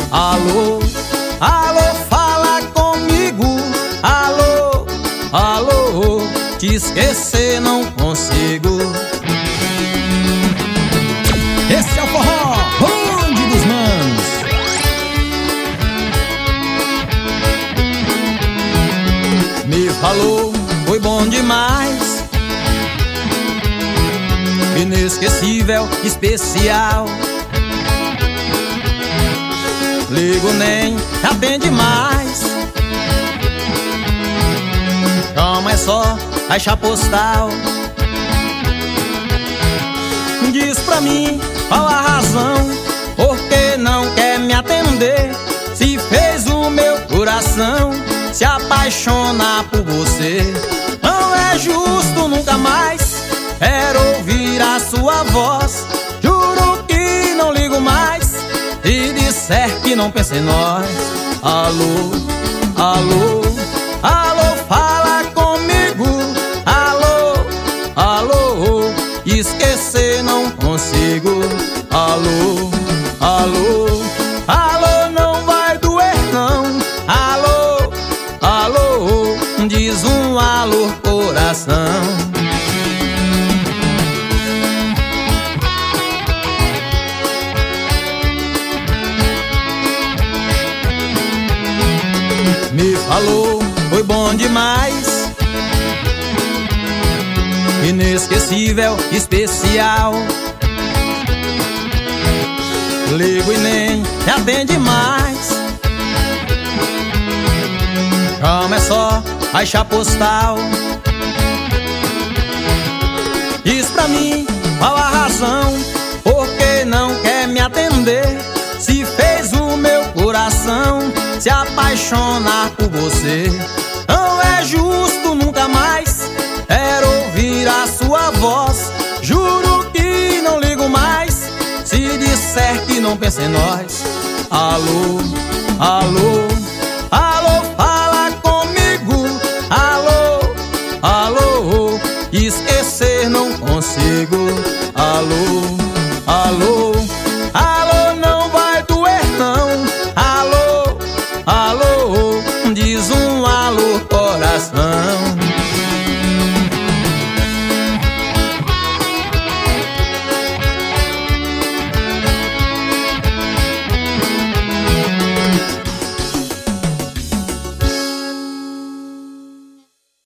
Alô, alô, fala comigo. Alô, alô, te esquecer não consigo. Esse é o forró, bonde dos manos. Me falou, foi bom demais, inesquecível, especial. Ligo nem atende mais, calma, é só caixa postal. Diz pra mim qual a razão, por que não quer me atender? Se fez o meu coração se apaixonar por você. Não é justo nunca mais, quero ouvir a sua voz. Juro que não ligo mais, se disser que não pensa em nós. Alô, alô, alô, fala comigo. Alô, alô, esquecer não consigo. Alô, alô, alô, não vai doer não. Alô, alô, diz um alô coração. Me falou, foi bom demais, inesquecível, especial. Ligo e nem me atende mais, calma, é só caixa postal. Diz pra mim qual a razão, por que não quer me atender? Se fez o meu coração se apaixonar por você. Não é justo nunca mais, quero ouvir a sua voz. Juro que não ligo mais, se disser que não pensa em nós. Alô, alô,